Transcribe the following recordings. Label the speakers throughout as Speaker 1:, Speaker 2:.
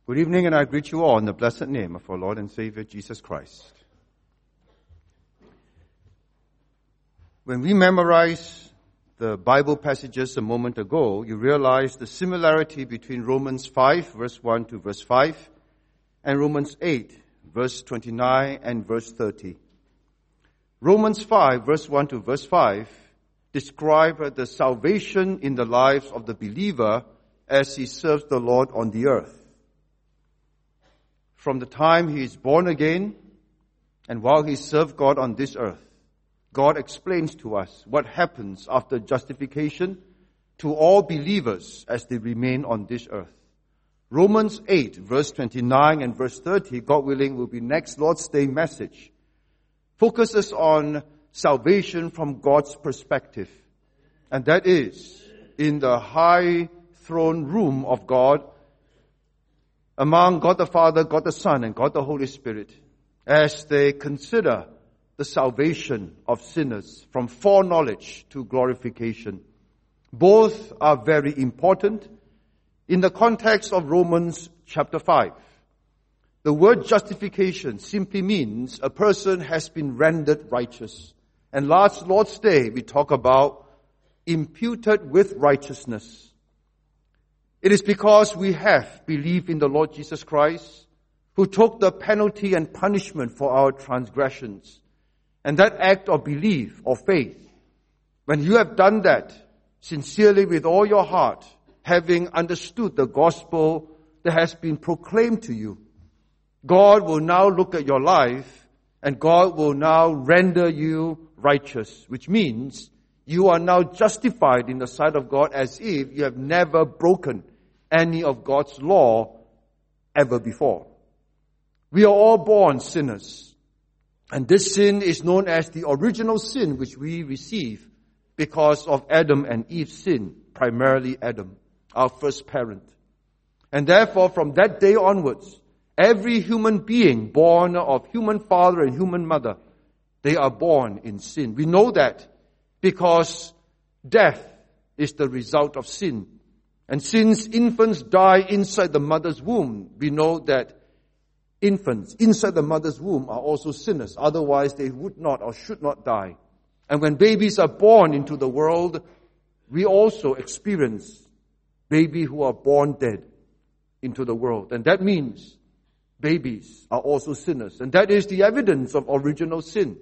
Speaker 1: Good evening, and I greet you all in the blessed name of our Lord and Savior, Jesus Christ. When we memorized the Bible passages a moment ago, you realize the similarity between Romans 5, verse 1 to verse 5, and Romans 8, verse 29 and verse 30. Romans 5, verse 1 to verse 5, describe the salvation in the lives of the believer as he serves the Lord on the earth. From the time he is born again and while he serves God on this earth, God explains to us what happens after justification to all believers as they remain on this earth. Romans 8, verse 29 and verse 30, God willing, will be next Lord's Day message. Focuses on salvation from God's perspective. And that is in the high throne room of God, among God the Father, God the Son, and God the Holy Spirit, as they consider the salvation of sinners from foreknowledge to glorification. Both are very important in the context of Romans chapter 5. The word justification simply means a person has been rendered righteous. And last Lord's Day, we talk about imputed with righteousness. It is because we have believed in the Lord Jesus Christ, who took the penalty and punishment for our transgressions. And that act of belief or faith, when you have done that sincerely with all your heart, having understood the gospel that has been proclaimed to you, God will now look at your life and God will now render you righteous, which means you are now justified in the sight of God as if you have never broken any of God's law ever before. We are all born sinners. And this sin is known as the original sin which we receive because of Adam and Eve's sin, primarily Adam, our first parent. And therefore, from that day onwards, every human being born of human father and human mother, they are born in sin. We know that because death is the result of sin. And since infants die inside the mother's womb, we know that infants inside the mother's womb are also sinners. Otherwise, they would not or should not die. And when babies are born into the world, we also experience babies who are born dead into the world. And that means babies are also sinners. And that is the evidence of original sin.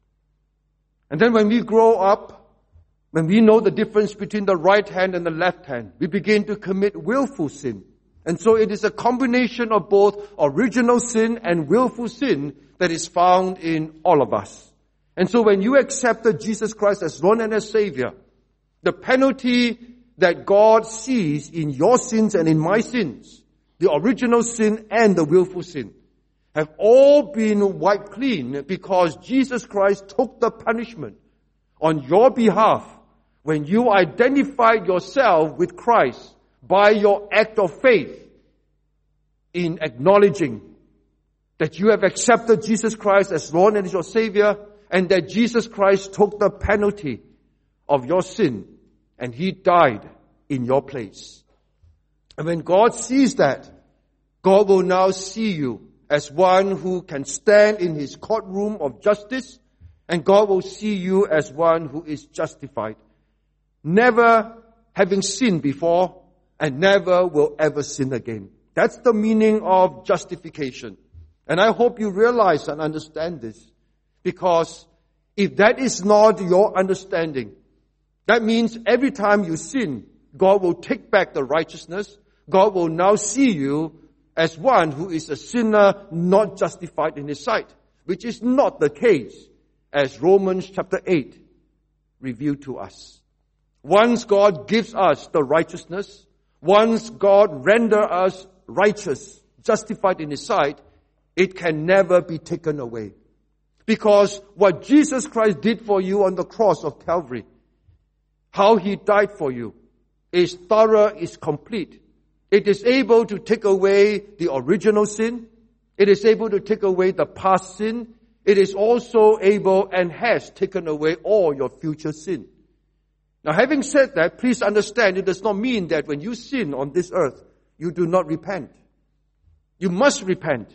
Speaker 1: And then when we grow up, when we know the difference between the right hand and the left hand, we begin to commit willful sin. And so it is a combination of both original sin and willful sin that is found in all of us. And so when you accepted Jesus Christ as Lord and as Savior, the penalty that God sees in your sins and in my sins, the original sin and the willful sin, have all been wiped clean because Jesus Christ took the punishment on your behalf when you identified yourself with Christ by your act of faith in acknowledging that you have accepted Jesus Christ as Lord and as your Savior, and that Jesus Christ took the penalty of your sin and He died in your place. And when God sees that, God will now see you as one who can stand in His courtroom of justice, and God will see you as one who is justified, never having sinned before and never will ever sin again. That's the meaning of justification. And I hope you realize and understand this, because if that is not your understanding, that means every time you sin, God will take back the righteousness. God will now see you as one who is a sinner not justified in His sight, which is not the case, as Romans chapter 8 revealed to us. Once God gives us the righteousness, once God renders us righteous, justified in His sight, it can never be taken away. Because what Jesus Christ did for you on the cross of Calvary, how He died for you, is thorough, is complete. It is able to take away the original sin. It is able to take away the past sin. It is also able and has taken away all your future sin. Now, having said that, please understand, it does not mean that when you sin on this earth, you do not repent. You must repent.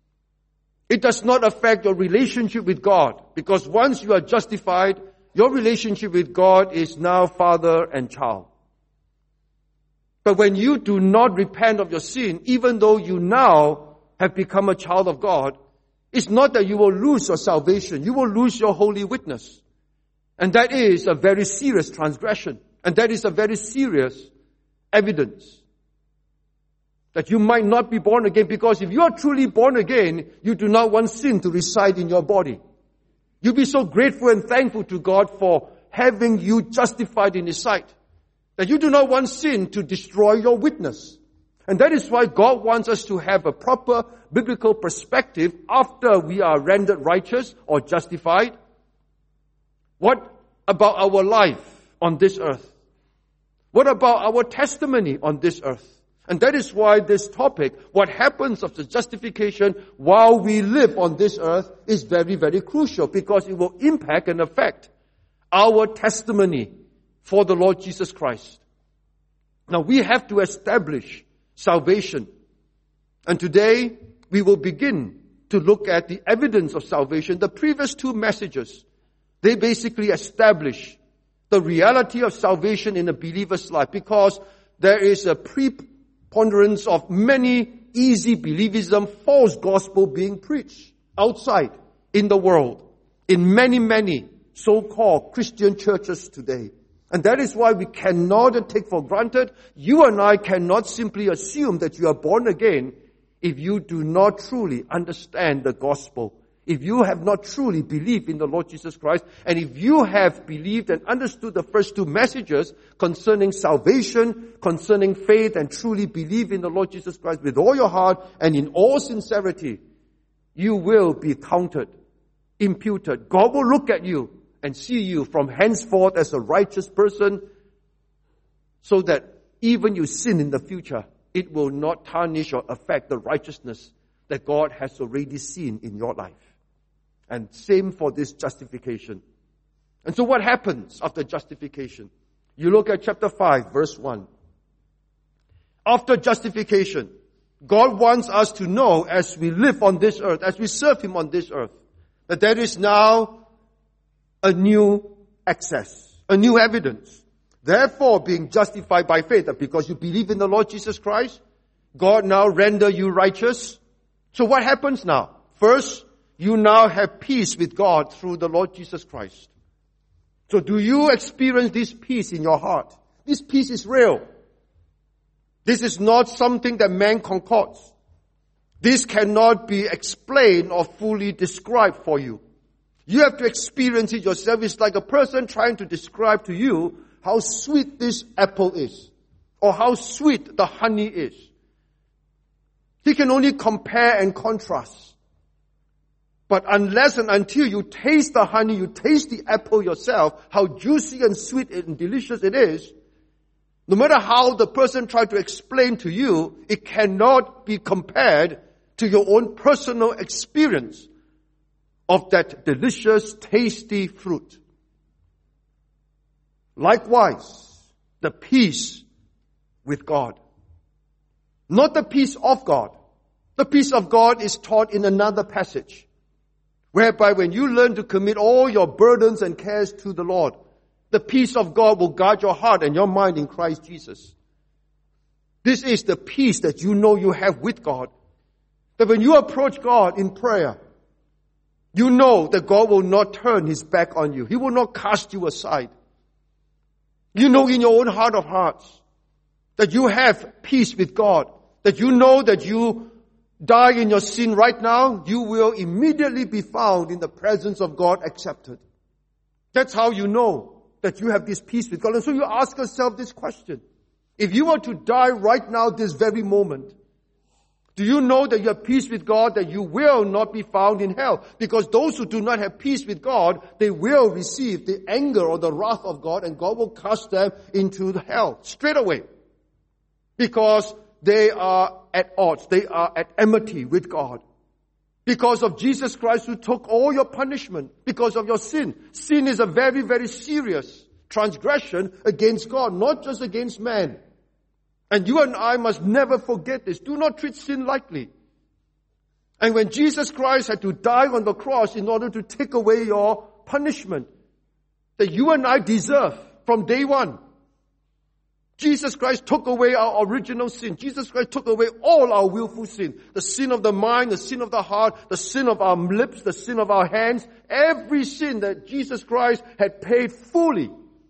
Speaker 1: It does not affect your relationship with God, because once you are justified, your relationship with God is now father and child. But when you do not repent of your sin, even though you now have become a child of God, it's not that you will lose your salvation. You will lose your holy witness. And that is a very serious transgression. And that is a very serious evidence that you might not be born again, because if you are truly born again, you do not want sin to reside in your body. You'll be so grateful and thankful to God for having you justified in His sight, that you do not want sin to destroy your witness. And that is why God wants us to have a proper biblical perspective after we are rendered righteous or justified. What about our life on this earth? What about our testimony on this earth? And that is why this topic, what happens after justification while we live on this earth, is very, very crucial, because it will impact and affect our testimony for the Lord Jesus Christ. Now we have to establish salvation. And today we will begin to look at the evidence of salvation. The previous two messages, they basically establish the reality of salvation in a believer's life, because there is a preponderance of many easy believism, false gospel being preached outside in the world, in many, many so-called Christian churches today. And that is why we cannot take for granted, you and I cannot simply assume that you are born again if you do not truly understand the gospel. If you have not truly believed in the Lord Jesus Christ, and if you have believed and understood the first two messages concerning salvation, concerning faith, and truly believe in the Lord Jesus Christ with all your heart and in all sincerity, you will be counted, imputed. God will look at you and see you from henceforth as a righteous person, so that even you sin in the future, it will not tarnish or affect the righteousness that God has already seen in your life. And same for this justification. And so what happens after justification? You look at chapter 5, verse 1. After justification, God wants us to know, as we live on this earth, as we serve Him on this earth, that there is now a new access, a new evidence. Therefore, being justified by faith, because you believe in the Lord Jesus Christ, God now render you righteous. So what happens now? First, you now have peace with God through the Lord Jesus Christ. So do you experience this peace in your heart? This peace is real. This is not something that man concocts. This cannot be explained or fully described for you. You have to experience it yourself. It's like a person trying to describe to you how sweet this apple is, or how sweet the honey is. He can only compare and contrast. But unless and until you taste the honey, you taste the apple yourself, how juicy and sweet and delicious it is, no matter how the person tried to explain to you, it cannot be compared to your own personal experience of that delicious, tasty fruit. Likewise, the peace with God. Not the peace of God. The peace of God is taught in another passage, whereby when you learn to commit all your burdens and cares to the Lord, the peace of God will guard your heart and your mind in Christ Jesus. This is the peace that you know you have with God. That when you approach God in prayer, you know that God will not turn His back on you. He will not cast you aside. You know in your own heart of hearts that you have peace with God. That you know that you die in your sin right now, you will immediately be found in the presence of God accepted. That's how you know that you have this peace with God. And so you ask yourself this question. If you were to die right now, this very moment, do you know that you have peace with God, that you will not be found in hell? Because those who do not have peace with God, they will receive the anger or the wrath of God, and God will cast them into the hell straight away. Because they are at odds. They are at enmity with God. Because of Jesus Christ, who took all your punishment because of your sin. Sin is a very, very serious transgression against God, not just against man. And you and I must never forget this. Do not treat sin lightly. And when Jesus Christ had to die on the cross in order to take away your punishment that you and I deserve from day one, Jesus Christ took away our original sin. Jesus Christ took away all our willful sin. The sin of the mind, the sin of the heart, the sin of our lips, the sin of our hands. Every sin that Jesus Christ had paid fully.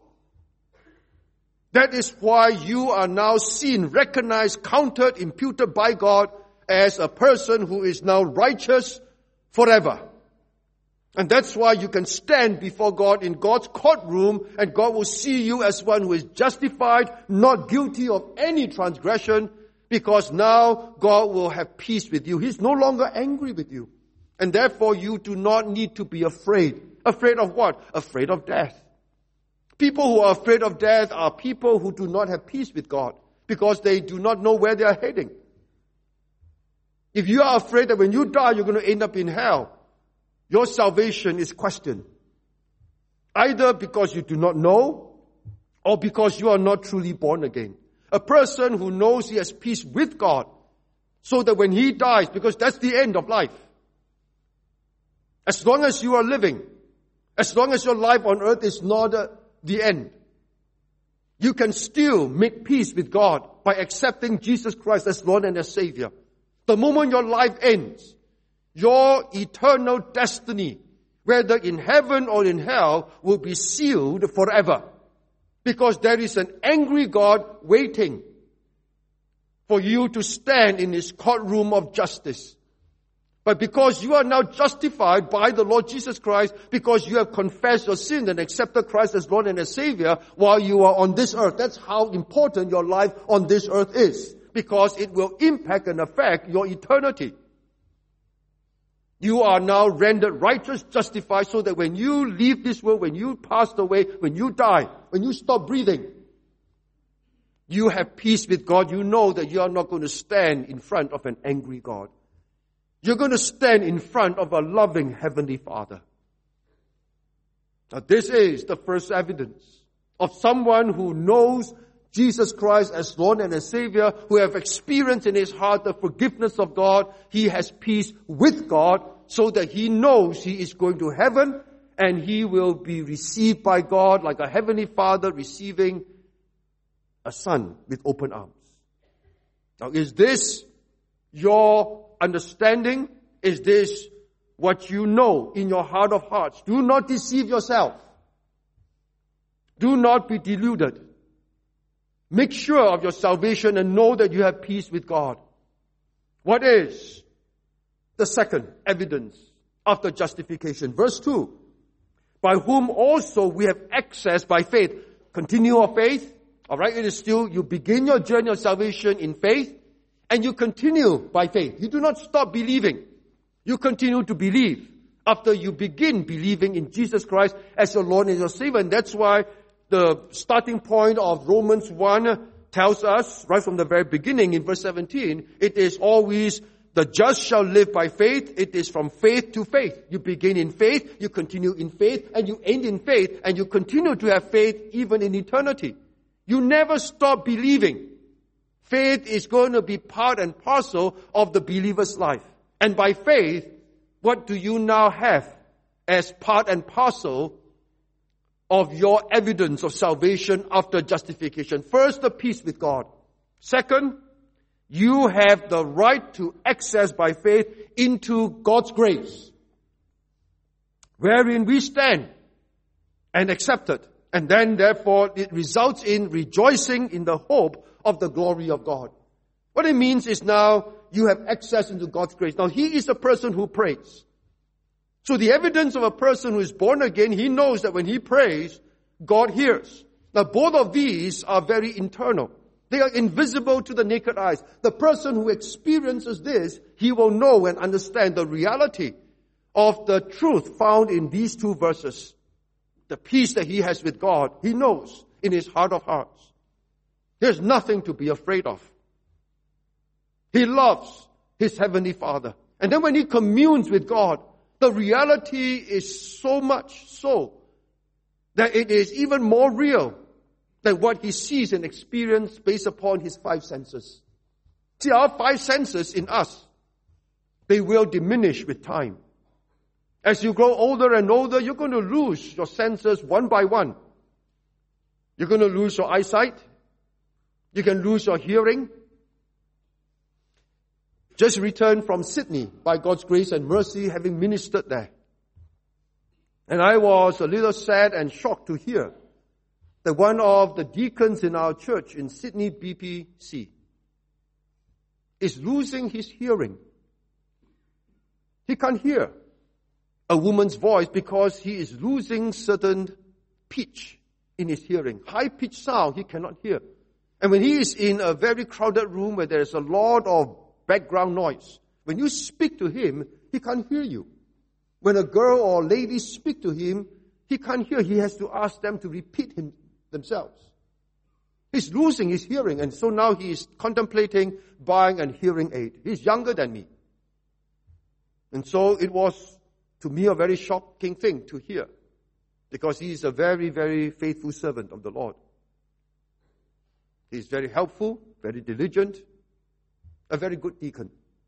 Speaker 1: That is why you are now seen, recognized, counted, imputed by God as a person who is now righteous forever. And that's why you can stand before God in God's courtroom, and God will see you as one who is justified, not guilty of any transgression, because now God will have peace with you. He's no longer angry with you. And therefore you do not need to be afraid. Afraid of what? Afraid of death. People who are afraid of death are people who do not have peace with God, because they do not know where they are heading. If you are afraid that when you die you're going to end up in hell, your salvation is questioned. Either because you do not know, or because you are not truly born again. A person who knows he has peace with God, so that when he dies, because that's the end of life. As long as you are living, as long as your life on earth is not the end, you can still make peace with God by accepting Jesus Christ as Lord and as Savior. The moment your life ends, your eternal destiny, whether in heaven or in hell, will be sealed forever. Because there is an angry God waiting for you to stand in His courtroom of justice. But because you are now justified by the Lord Jesus Christ, because you have confessed your sin and accepted Christ as Lord and as Savior while you are on this earth. That's how important your life on this earth is. Because it will impact and affect your eternity. You are now rendered righteous, justified, so that when you leave this world, when you pass away, when you die, when you stop breathing, you have peace with God. You know that you are not going to stand in front of an angry God. You're going to stand in front of a loving Heavenly Father. Now this is the first evidence of someone who knows Jesus Christ as Lord and as Savior, who have experienced in his heart the forgiveness of God. He has peace with God, so that he knows he is going to heaven, and he will be received by God like a Heavenly Father receiving a son with open arms. Now, is this your understanding? Is this what you know in your heart of hearts? Do not deceive yourself. Do not be deluded. Make sure of your salvation and know that you have peace with God. What is the second evidence of the justification? Verse 2. By whom also we have access by faith. Continue of faith. Alright, it is still, you begin your journey of salvation in faith, and you continue by faith. You do not stop believing. You continue to believe after you begin believing in Jesus Christ as your Lord and your Savior. And that's why the starting point of Romans 1 tells us, right from the very beginning in verse 17, it is always the just shall live by faith. It is from faith to faith. You begin in faith, you continue in faith, and you end in faith, and you continue to have faith even in eternity. You never stop believing. Faith is going to be part and parcel of the believer's life. And by faith, what do you now have as part and parcel of your evidence of salvation after justification? First, the peace with God. Second, you have the right to access by faith into God's grace, wherein we stand and accept it. And then, therefore, it results in rejoicing in the hope of the glory of God. What it means is now you have access into God's grace. Now, he is a person who prays. So the evidence of a person who is born again, he knows that when he prays, God hears. Now, both of these are very internal. They are invisible to the naked eyes. The person who experiences this, he will know and understand the reality of the truth found in these two verses. The peace that he has with God, he knows in his heart of hearts. There's nothing to be afraid of. He loves his Heavenly Father. And then when he communes with God, the reality is so much so that it is even more real than what he sees and experiences based upon his five senses. See, our five senses in us,
Speaker 2: They will diminish with time. As you grow older and older, you're going to lose your senses one by one. You're going to lose your eyesight. You can lose your hearing. Just returned from Sydney by God's grace and mercy, having ministered there. And I was a little sad and shocked to hear that one of the deacons in our church in Sydney BPC is losing his hearing. He can't hear a woman's voice because he is losing certain pitch in his hearing. High-pitched sound he cannot hear. And when he is in a very crowded room where there is a lot of background noise, when you speak to him, he can't hear you. When a girl or lady speak to him, he can't hear. He has to ask them to repeat themselves. He's losing his hearing, and so now he is contemplating buying a hearing aid. He's younger than me. And so it was, to me, a very shocking thing to hear, because he is a very, very faithful servant of the Lord. He is very helpful, very diligent, a very good deacon.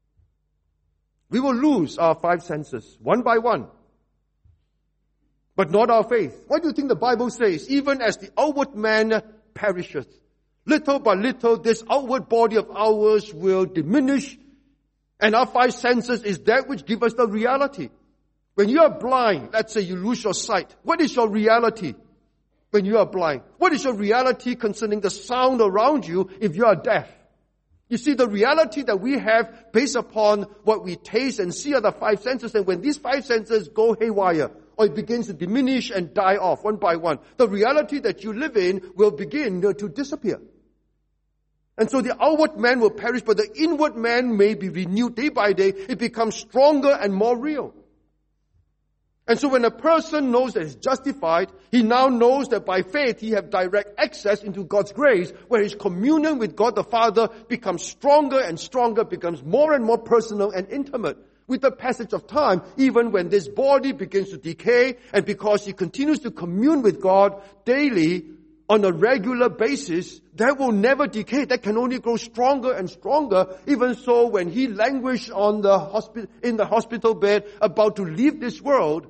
Speaker 2: We will lose our five senses, one by one, but not our faith. What do you think the Bible says? Even as the outward man perisheth, little by little this outward body of ours will diminish, and our five senses is that which give us the reality. When you are blind, let's say you lose your sight, what is your reality when you are blind? What is your reality concerning the sound around you if you are deaf? You see, the reality that we have based upon what we taste and see are the five senses, and when these five senses go haywire, or it begins to diminish and die off one by one, the reality that you live in will begin to disappear. And so the outward man will perish, but the inward man may be renewed day by day. It becomes stronger and more real. And so when a person knows that he's justified, he now knows that by faith he have direct access into God's grace, where his communion with God the Father becomes stronger and stronger, becomes more and more personal and intimate. With the passage of time, even when this body begins to decay, and because he continues to commune with God daily on a regular basis, that will never decay. That can only grow stronger and stronger. Even so, when he languished in the hospital bed, about to leave this world,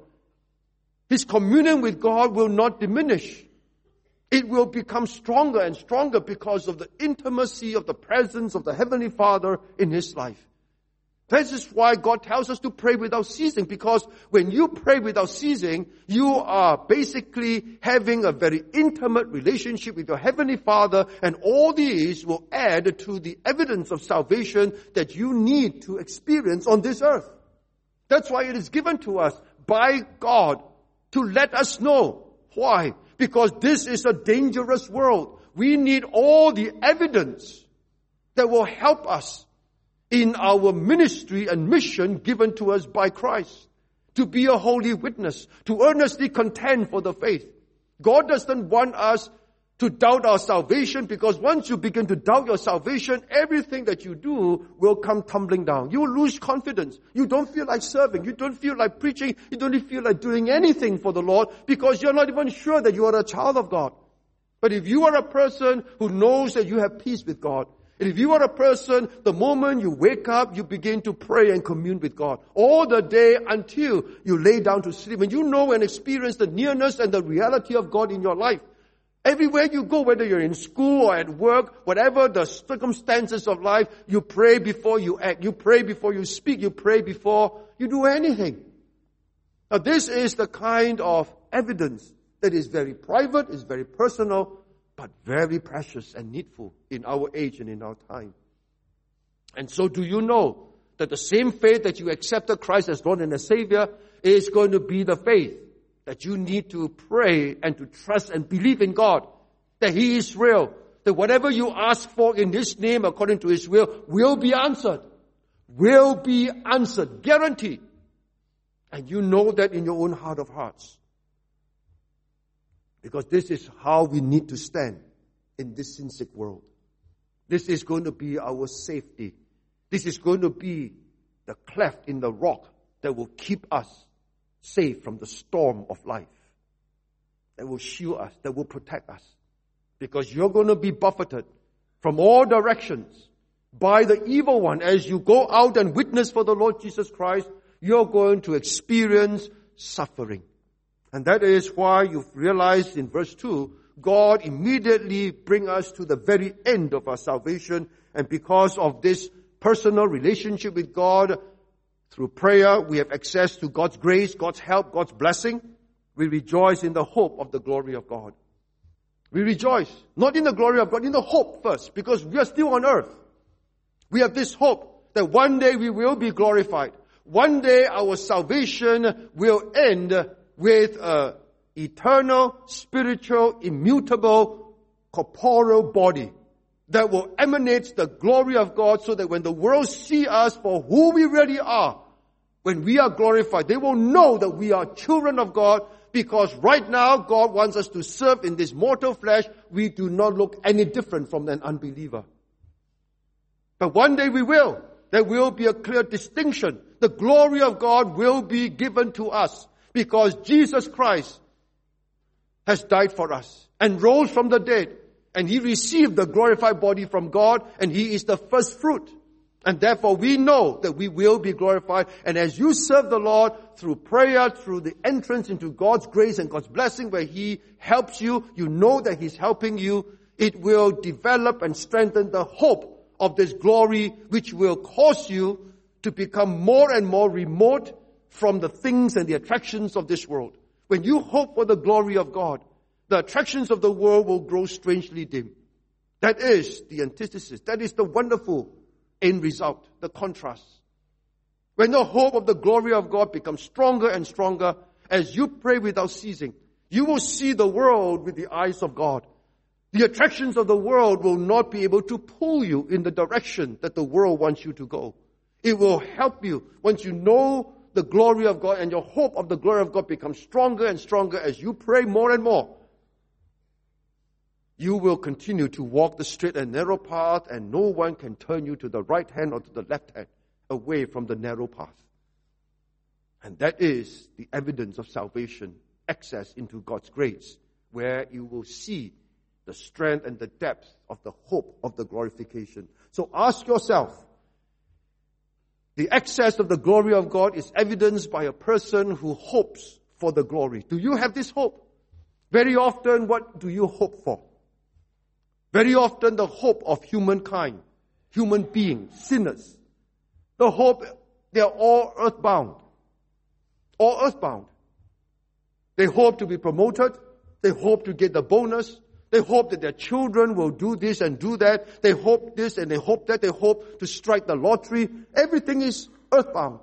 Speaker 2: his communion with God will not diminish. It will become stronger and stronger because of the intimacy of the presence of the Heavenly Father in his life. This is why God tells us to pray without ceasing, because when you pray without ceasing, you are basically having a very intimate relationship with your Heavenly Father, and all these will add to the evidence of salvation that you need to experience on this earth. That's why it is given to us by God to let us know. Why? Because this is a dangerous world. We need all the evidence that will help us in our ministry and mission given to us by Christ, to be a holy witness, to earnestly contend for the faith. God doesn't want us to doubt our salvation, because once you begin to doubt your salvation, everything that you do will come tumbling down. You will lose confidence. You don't feel like serving. You don't feel like preaching. You don't feel like doing anything for the Lord, because you're not even sure that you are a child of God. But if you are a person who knows that you have peace with God, and if you are a person, the moment you wake up, you begin to pray and commune with God all the day until you lay down to sleep. And you know and experience the nearness and the reality of God in your life. Everywhere you go, whether you're in school or at work, whatever the circumstances of life, you pray before you act. You pray before you speak. You pray before you do anything. Now, this is the kind of evidence that is very private, is very personal, but very precious and needful in our age and in our time. And so do you know that the same faith that you accepted Christ as Lord and as Savior is going to be the faith that you need to pray and to trust and believe in God, that He is real, that whatever you ask for in His name according to His will be answered. Will be answered. Guaranteed. And you know that in your own heart of hearts. Because this is how we need to stand in this sin-sick world. This is going to be our safety. This is going to be the cleft in the rock that will keep us safe from the storm of life. That will shield us, that will protect us. Because you're going to be buffeted from all directions. by the evil one. As you go out and witness for the Lord Jesus Christ, you're going to experience suffering. And that is why you've realized in verse 2, God immediately brings us to the very end of our salvation. And because of this personal relationship with God, through prayer, we have access to God's grace, God's help, God's blessing. We rejoice in the hope of the glory of God. We rejoice, not in the glory of God, in the hope first, because we are still on earth. We have this hope that one day we will be glorified. One day our salvation will end with an eternal, spiritual, immutable, corporeal body that will emanate the glory of God, so that when the world see us for who we really are, when we are glorified, they will know that we are children of God, because right now God wants us to serve in this mortal flesh. We do not look any different from an unbeliever. But one day we will. There will be a clear distinction. The glory of God will be given to us because Jesus Christ has died for us and rose from the dead. And He received the glorified body from God, and He is the first fruit. And therefore we know that we will be glorified. And as you serve the Lord through prayer, through the entrance into God's grace and God's blessing where He helps you, you know that He's helping you, it will develop and strengthen the hope of this glory, which will cause you to become more and more remote from the things and the attractions of this world. When you hope for the glory of God, the attractions of the world will grow strangely dim. That is the antithesis. That is the wonderful end result, the contrast. When the hope of the glory of God becomes stronger and stronger, as you pray without ceasing, you will see the world with the eyes of God. The attractions of the world will not be able to pull you in the direction that the world wants you to go. It will help you once you know the glory of God, and your hope of the glory of God becomes stronger and stronger as you pray more and more. You will continue to walk the straight and narrow path, and no one can turn you to the right hand or to the left hand away from the narrow path. And that is the evidence of salvation, access into God's grace, where you will see the strength and the depth of the hope of the glorification. So ask yourself, the access of the glory of God is evidenced by a person who hopes for the glory. Do you have this hope? Very often, what do you hope for? Very often, the hope of humankind, human beings, sinners. The hope, they are all earthbound. All earthbound. They hope to be promoted. They hope to get the bonus. They hope that their children will do this and do that. They hope this and they hope that. They hope to strike the lottery. Everything is earthbound.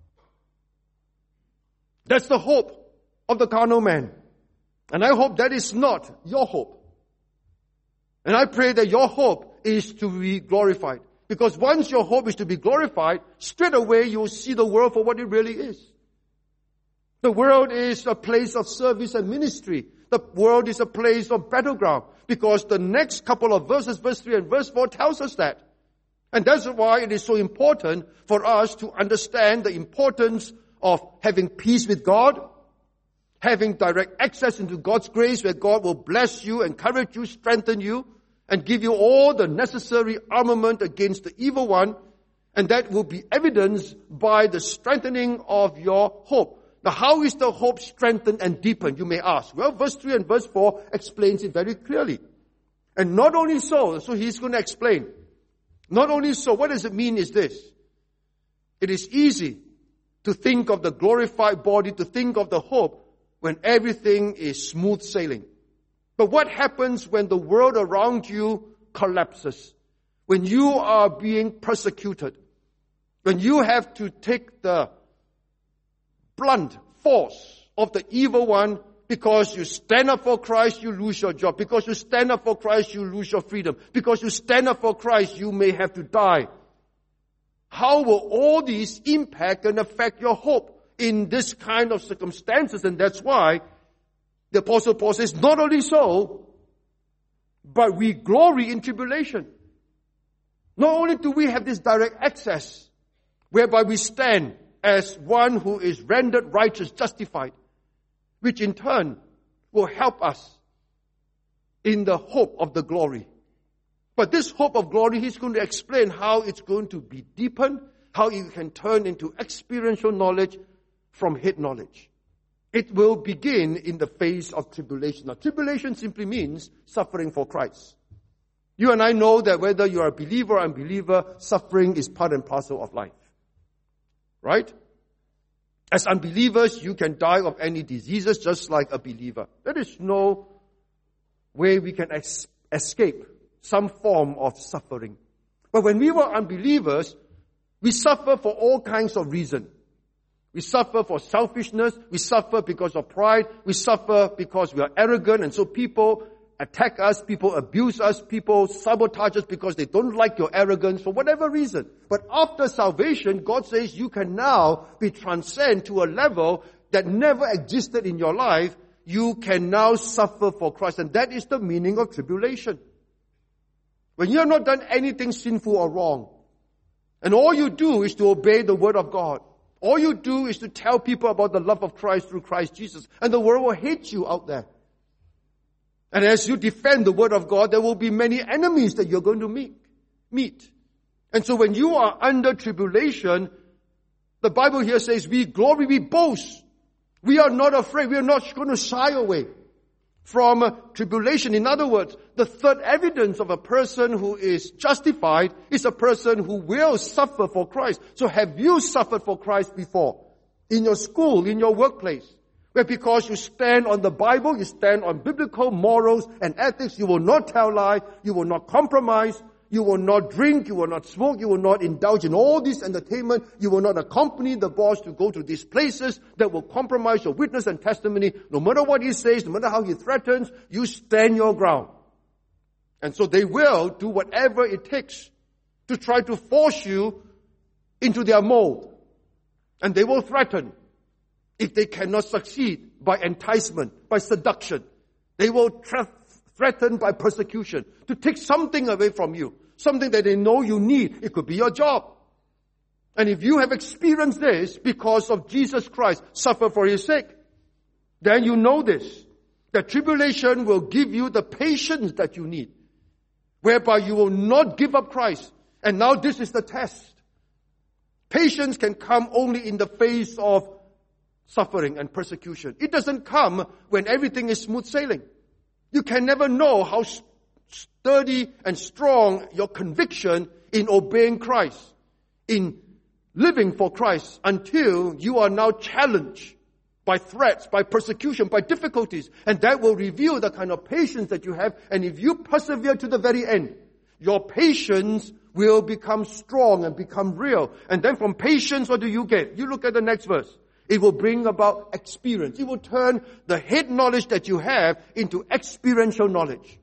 Speaker 2: That's the hope of the carnal man. And I hope that is not your hope. And I pray that your hope is to be glorified. Because once your hope is to be glorified, straight away you will see the world for what it really is. The world is a place of service and ministry. The world is a place of battleground. Because the next couple of verses, verse 3 and verse 4, tells us that. And that's why it is so important for us to understand the importance of having peace with God, having direct access into God's grace where God will bless you, encourage you, strengthen you, and give you all the necessary armament against the evil one. And that will be evidenced by the strengthening of your hope. Now, how is the hope strengthened and deepened, you may ask? Well, verse 3 and verse 4 explains it very clearly. And not only so he's going to explain. Not only so, what does it mean is this. It is easy to think of the glorified body, to think of the hope when everything is smooth sailing. But what happens when the world around you collapses? When you are being persecuted? When you have to take the blunt force of the evil one because you stand up for Christ, you lose your job. Because you stand up for Christ, you lose your freedom. Because you stand up for Christ, you may have to die. How will all these impact and affect your hope in this kind of circumstances? And that's why the Apostle Paul says, not only so, but we glory in tribulation. Not only do we have this direct access, whereby we stand as one who is rendered righteous, justified, which in turn will help us in the hope of the glory. But this hope of glory, he's going to explain how it's going to be deepened, how it can turn into experiential knowledge from head knowledge. It will begin in the phase of tribulation. Now, tribulation simply means suffering for Christ. You and I know that whether you are a believer or unbeliever, suffering is part and parcel of life. Right? As unbelievers, you can die of any diseases just like a believer. There is no way we can escape some form of suffering. But when we were unbelievers, we suffer for all kinds of reasons. We suffer for selfishness. We suffer because of pride. We suffer because we are arrogant. And so people attack us. People abuse us. People sabotage us because they don't like your arrogance for whatever reason. But after salvation, God says you can now be transcend to a level that never existed in your life. You can now suffer for Christ. And that is the meaning of tribulation. When you have not done anything sinful or wrong, and all you do is to obey the word of God, all you do is to tell people about the love of Christ through Christ Jesus, and the world will hate you out there. And as you defend the word of God, there will be many enemies that you're going to meet. And so when you are under tribulation, the Bible here says we glory, we boast. We are not afraid. We are not going to shy away from tribulation. In other words, the third evidence of a person who is justified is a person who will suffer for Christ. So have you suffered for Christ before? In your school, in your workplace, where because you stand on the Bible, you stand on biblical morals and ethics, you will not tell lies, you will not compromise, you will not drink, you will not smoke, you will not indulge in all this entertainment, you will not accompany the boss to go to these places that will compromise your witness and testimony. No matter what he says, no matter how he threatens, you stand your ground. And so they will do whatever it takes to try to force you into their mold. And they will threaten if they cannot succeed by enticement, by seduction. They will threaten by persecution to take something away from you. Something that they know you need. It could be your job. And if you have experienced this because of Jesus Christ, suffer for his sake, then you know this. That tribulation will give you the patience that you need, whereby you will not give up Christ. And now this is the test. Patience can come only in the face of suffering and persecution. It doesn't come when everything is smooth sailing. You can never know how sturdy and strong your conviction in obeying Christ, in living for Christ, until you are now challenged by threats, by persecution, by difficulties. And that will reveal the kind of patience that you have. And if you persevere to the very end, your patience will become strong and become real. And then from patience, what do you get? You look at the next verse. It will bring about experience. It will turn the head knowledge that you have into experiential knowledge.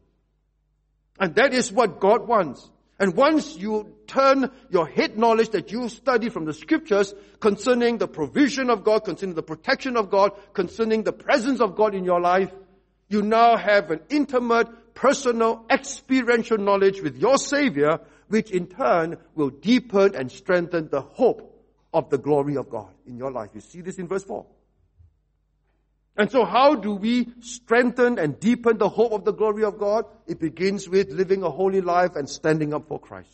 Speaker 2: And that is what God wants. And once you turn your head knowledge that you study from the scriptures concerning the provision of God, concerning the protection of God, concerning the presence of God in your life, you now have an intimate, personal, experiential knowledge with your Savior, which in turn will deepen and strengthen the hope of the glory of God in your life. You see this in verse 4. And so how do we strengthen and deepen the hope of the glory of God? It begins with living a holy life and standing up for Christ.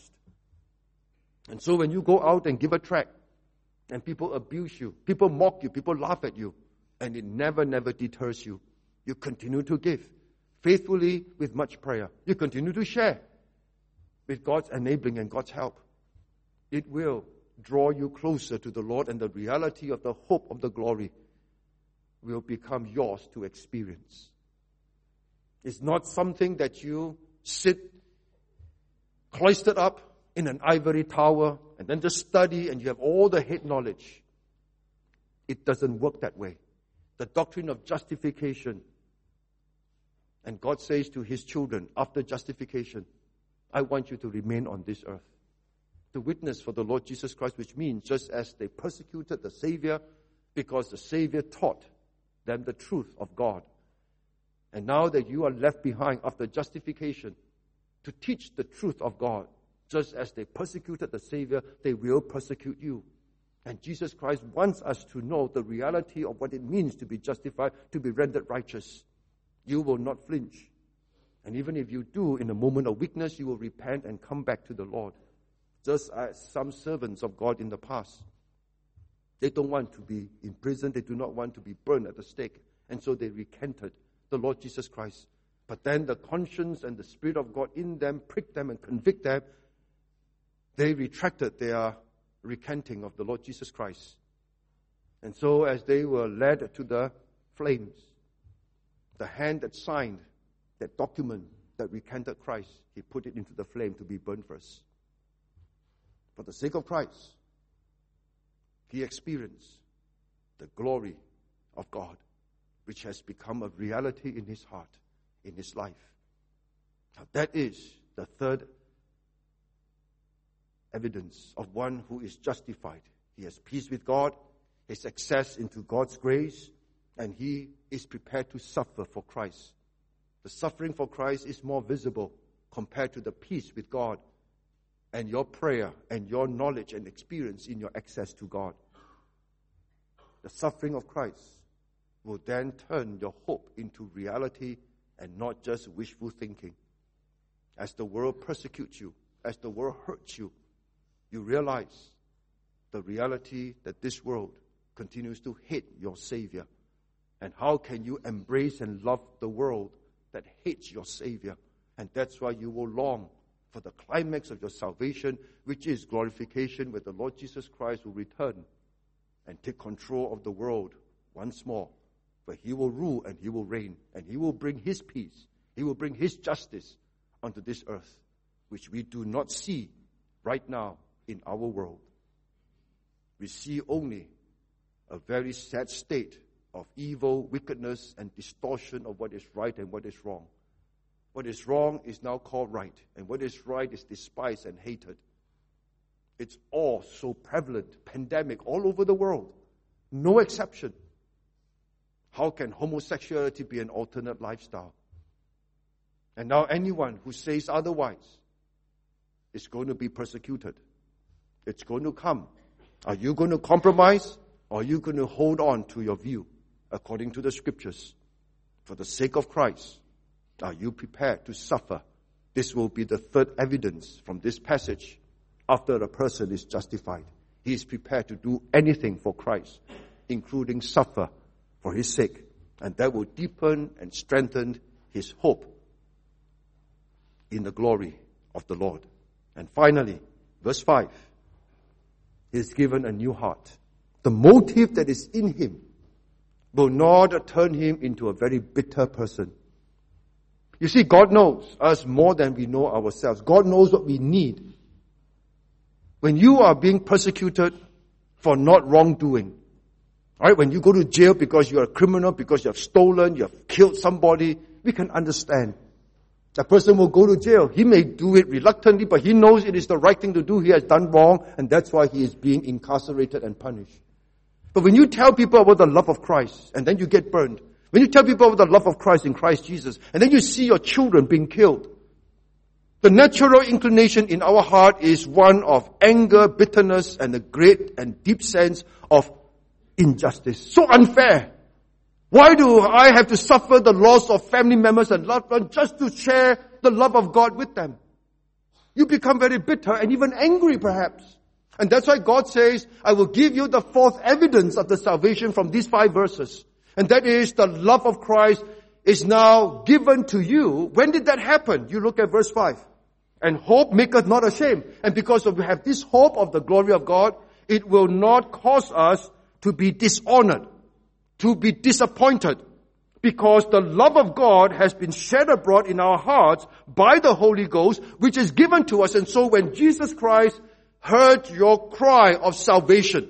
Speaker 2: And so when you go out and give a tract, and people abuse you, people mock you, people laugh at you, and it never deters you. You continue to give faithfully with much prayer. You continue to share with God's enabling and God's help. It will draw you closer to the Lord, and the reality of the hope of the glory will become yours to experience. It's not something that you sit cloistered up in an ivory tower and then just study and you have all the head knowledge. It doesn't work that way. The doctrine of justification, and God says to his children after justification, I want you to remain on this earth to witness for the Lord Jesus Christ, which means just as they persecuted the Savior because the Savior taught them the truth of God. And now that you are left behind after justification to teach the truth of God, just as they persecuted the Savior, they will persecute you. And Jesus Christ wants us to know the reality of what it means to be justified, to be rendered righteous. You will not flinch. And even if you do, in a moment of weakness, you will repent and come back to the Lord. Just as some servants of God in the past. They don't want to be in prison. They do not want to be burned at the stake. And so they recanted the Lord Jesus Christ. But then the conscience and the Spirit of God in them pricked them and convict them. They retracted their recanting of the Lord Jesus Christ. And so as they were led to the flames, the hand that signed that document that recanted Christ, he put it into the flame to be burned first. For the sake of Christ, he experienced the glory of God, which has become a reality in his heart, in his life. Now that is the third evidence of one who is justified. He has peace with God, his access into God's grace, and he is prepared to suffer for Christ. The suffering for Christ is more visible compared to the peace with God and your prayer and your knowledge and experience in your access to God. The suffering of Christ will then turn your hope into reality and not just wishful thinking. As the world persecutes you, as the world hurts you, you realize the reality that this world continues to hate your Savior. And how can you embrace and love the world that hates your Savior? And that's why you will long for the climax of your salvation, which is glorification, where the Lord Jesus Christ will return and take control of the world once more. Where he will rule and he will reign, and he will bring his peace, he will bring his justice onto this earth, which we do not see right now in our world. We see only a very sad state of evil, wickedness, and distortion of what is right and what is wrong. What is wrong is now called right, and what is right is despised and hated. It's all so prevalent, pandemic all over the world, no exception. How can homosexuality be an alternate lifestyle? And now anyone who says otherwise is going to be persecuted. It's going to come. Are you going to compromise, or are you going to hold on to your view according to the Scriptures? For the sake of Christ, are you prepared to suffer? This will be the third evidence from this passage. After a person is justified, he is prepared to do anything for Christ, including suffer for his sake. And that will deepen and strengthen his hope in the glory of the Lord. And finally, verse 5, he is given a new heart. The motive that is in him will not turn him into a very bitter person. You see, God knows us more than we know ourselves. God knows what we need. When you are being persecuted for not wrongdoing, right? When you go to jail because you are a criminal, because you have stolen, you have killed somebody, we can understand. That person will go to jail. He may do it reluctantly, but he knows it is the right thing to do. He has done wrong, and that's why he is being incarcerated and punished. But when you tell people about the love of Christ, and then you get burned, when you tell people about the love of Christ in Christ Jesus, and then you see your children being killed, the natural inclination in our heart is one of anger, bitterness, and a great and deep sense of injustice. So unfair. Why do I have to suffer the loss of family members and loved ones just to share the love of God with them? You become very bitter and even angry perhaps. And that's why God says, I will give you the fourth evidence of the salvation from these 5 verses. And that is the love of Christ is now given to you. When did that happen? You look at verse 5. And hope maketh not ashamed. And because we have this hope of the glory of God, it will not cause us to be dishonored, to be disappointed, because the love of God has been shed abroad in our hearts by the Holy Ghost, which is given to us. And so when Jesus Christ heard your cry of salvation,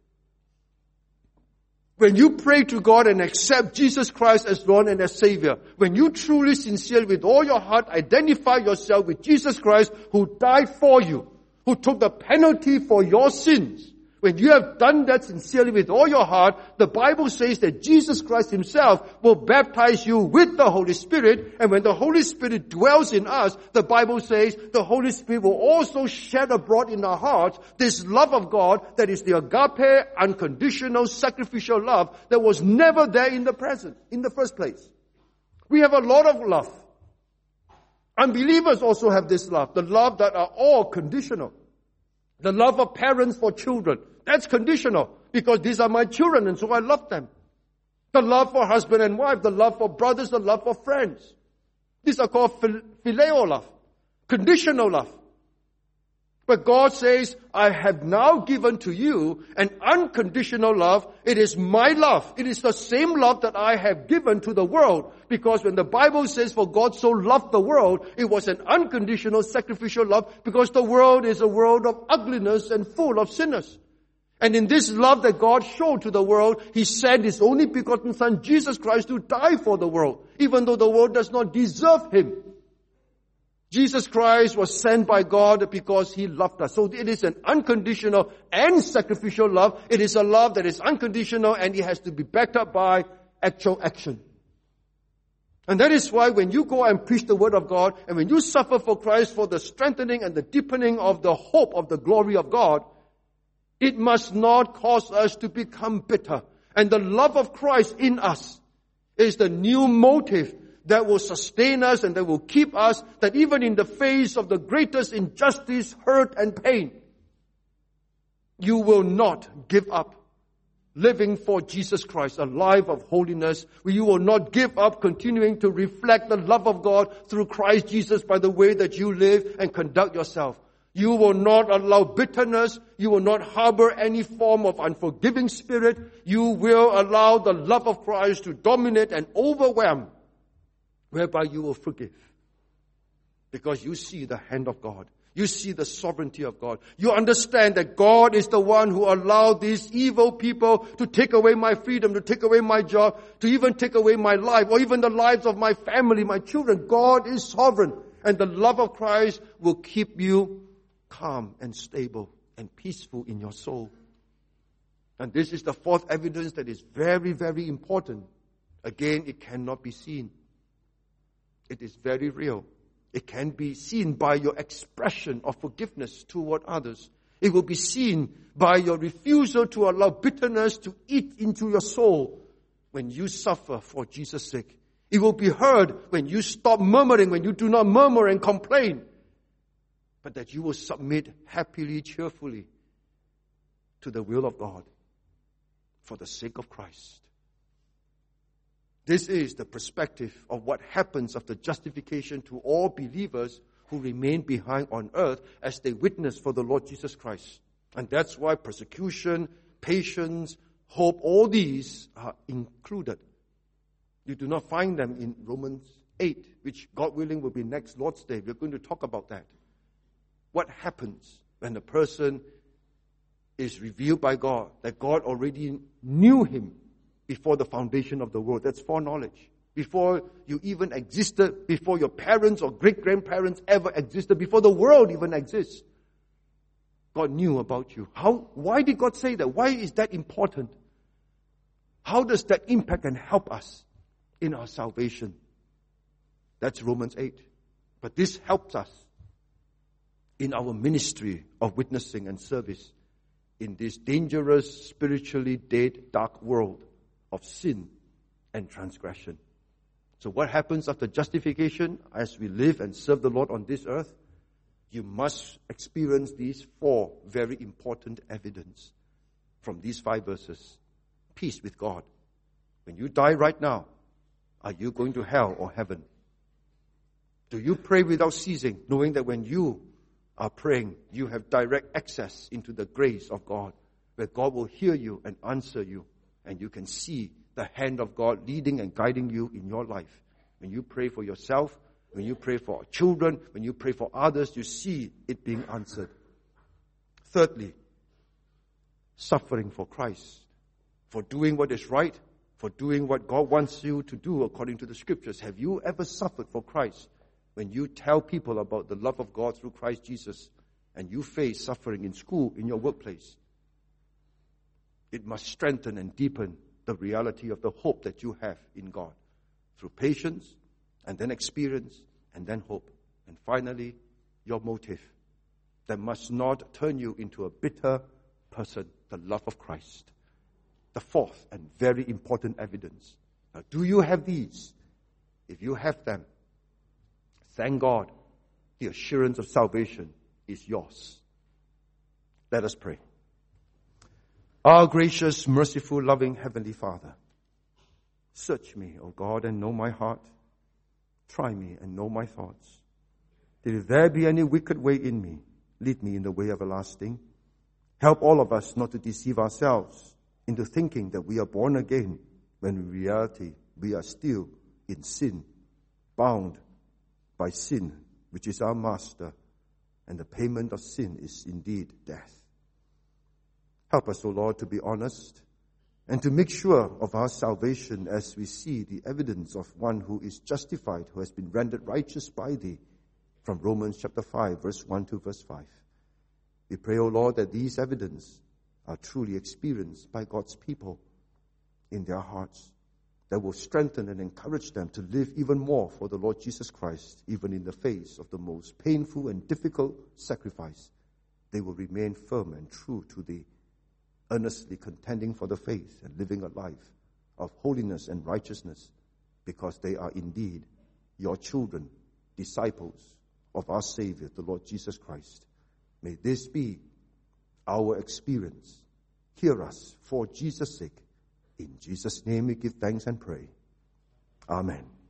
Speaker 2: when you pray to God and accept Jesus Christ as Lord and as Savior, when you truly, sincerely, with all your heart, identify yourself with Jesus Christ who died for you, who took the penalty for your sins, when you have done that sincerely with all your heart, the Bible says that Jesus Christ himself will baptize you with the Holy Spirit. And when the Holy Spirit dwells in us, the Bible says the Holy Spirit will also shed abroad in our hearts this love of God that is the agape, unconditional, sacrificial love that was never there in the first place. We have a lot of love. Unbelievers also have this love, the love that are all conditional. The love of parents for children, that's conditional because these are my children and so I love them. The love for husband and wife, the love for brothers, the love for friends. These are called phileo love, conditional love. But God says, I have now given to you an unconditional love. It is my love. It is the same love that I have given to the world. Because when the Bible says, for God so loved the world, it was an unconditional sacrificial love because the world is a world of ugliness and full of sinners. And in this love that God showed to the world, He sent His only begotten Son, Jesus Christ, to die for the world, even though the world does not deserve Him. Jesus Christ was sent by God because He loved us. So it is an unconditional and sacrificial love. It is a love that is unconditional and it has to be backed up by actual action. And that is why when you go and preach the Word of God and when you suffer for Christ for the strengthening and the deepening of the hope of the glory of God, it must not cause us to become bitter. And the love of Christ in us is the new motive that will sustain us and that will keep us, that even in the face of the greatest injustice, hurt and pain, you will not give up living for Jesus Christ, a life of holiness, where you will not give up continuing to reflect the love of God through Christ Jesus by the way that you live and conduct yourself. You will not allow bitterness. You will not harbor any form of unforgiving spirit. You will allow the love of Christ to dominate and overwhelm, whereby you will forgive. Because you see the hand of God. You see the sovereignty of God. You understand that God is the one who allowed these evil people to take away my freedom, to take away my job, to even take away my life, or even the lives of my family, my children. God is sovereign. And the love of Christ will keep you calm and stable and peaceful in your soul. And this is the fourth evidence that is very, very important. Again, it cannot be seen. It is very real. It can be seen by your expression of forgiveness toward others. It will be seen by your refusal to allow bitterness to eat into your soul when you suffer for Jesus' sake. It will be heard when you stop murmuring, when you do not murmur and complain, but that you will submit happily, cheerfully to the will of God for the sake of Christ. This is the perspective of what happens after justification to all believers who remain behind on earth as they witness for the Lord Jesus Christ. And that's why persecution, patience, hope, all these are included. You do not find them in Romans 8, which God willing will be next Lord's Day. We're going to talk about that. What happens when a person is revealed by God, that God already knew him before the foundation of the world? That's foreknowledge. Before you even existed, before your parents or great-grandparents ever existed, before the world even exists, God knew about you. Why did God say that? Why is that important? How does that impact and help us in our salvation? That's Romans 8. But this helps us in our ministry of witnessing and service in this dangerous, spiritually dead, dark world of sin and transgression. So what happens after justification as we live and serve the Lord on this earth? You must experience these four very important evidence from these 5 verses. Peace with God. When you die right now, are you going to hell or heaven? Do you pray without ceasing, knowing that when you are praying, you have direct access into the grace of God, where God will hear you and answer you, and you can see the hand of God leading and guiding you in your life. When you pray for yourself, when you pray for children, when you pray for others, you see it being answered. Thirdly, suffering for Christ, for doing what is right, for doing what God wants you to do according to the Scriptures. Have you ever suffered for Christ? When you tell people about the love of God through Christ Jesus and you face suffering in school, in your workplace, it must strengthen and deepen the reality of the hope that you have in God through patience and then experience and then hope. And finally, your motive that must not turn you into a bitter person, the love of Christ. The fourth and very important evidence. Now, do you have these? If you have them, Thank God, the assurance of salvation is yours. Let us pray. Our gracious, merciful, loving Heavenly Father, search me, O God, and know my heart. Try me and know my thoughts. If there be any wicked way in me, lead me in the way everlasting. Help all of us not to deceive ourselves into thinking that we are born again, when in reality we are still in sin, bound by sin, which is our master, and the payment of sin is indeed death. Help us, O Lord, to be honest and to make sure of our salvation as we see the evidence of one who is justified, who has been rendered righteous by thee, from Romans chapter 5, verse 1 to verse 5. We pray, O Lord, that these evidence are truly experienced by God's people in their hearts, that will strengthen and encourage them to live even more for the Lord Jesus Christ, even in the face of the most painful and difficult sacrifice. They will remain firm and true to thee, earnestly contending for the faith and living a life of holiness and righteousness, because they are indeed your children, disciples of our Savior, the Lord Jesus Christ. May this be our experience. Hear us for Jesus' sake. In Jesus' name we give thanks and pray. Amen.